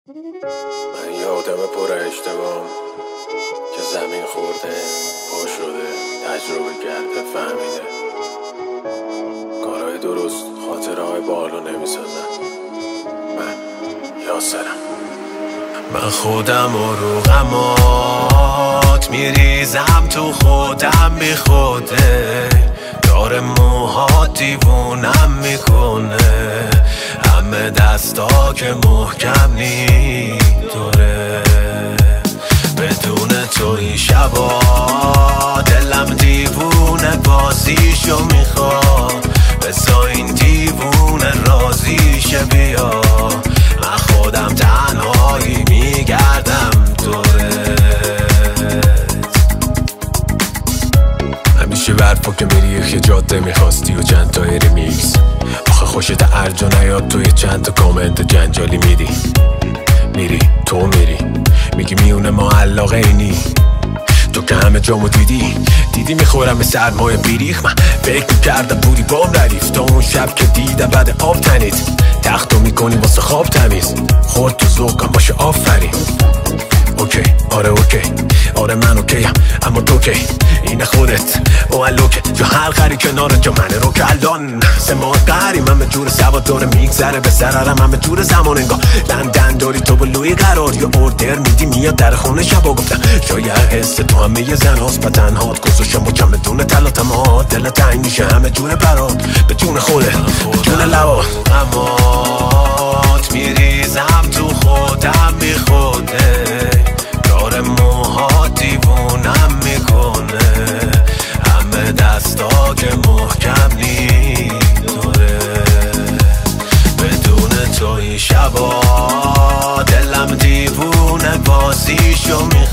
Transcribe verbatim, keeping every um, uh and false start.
من یه آدم پر اشتباهم که زمین خورده، پا شده، تجربه کرده، فهمیده کارهای درست خاطره های بالو نمیسازن. من یاسرم. من خودم و رو غمات میریزم تو خودم بی خوده، دار موهات دیوونم میکنه، همه دستا که محکم نی دوره. بدون تو این شبا دلم دیوونه بازیشو میخواد، بسا این دیوونه رازیشه بیا. من خودم تنهایی میگردم دوره. همیشه برفا که میری یه جاده میخواستی و چند تا ریمیکس، آخه خوشت ارج و نیاد توی چند تا کامنت جنجالی میدی. میری تو میری میگی میونه ما علاقه اینی، تو که همه جامو دیدی دیدی میخورم به سرمایه بیریخ. من فکر کردم بودی بام ردیف تا اون شب که دیدم بعد آب تنید، تختو میکنی واسه خواب تمیز، خورد تو ذوقم باشه آفرین. اوکی آره اوکی آره من اوکیم اما تو کی اینه خودت اوالوکه جو حلقری کنارت جو منه رو کلان سه ماه قهری من به جور سواد داره میگذره به ضررم من به جور زمان انگاه لندن داری تو بلوی قرار یا اوردر میدی میاد در خونه شبا گفتم شاید حس تو همه یه زن هاست و تنهات گذاشم با کم بدون تلاتمات دل تنگ میشه همه جور برات به جون خوده به جون لبات امات میریزم تو خودم بی خوده دار موهات دیوونم میکنه همه دستا که محکم نی دوره بدون تو این شبا دلم دیوونه بازیشو میخواد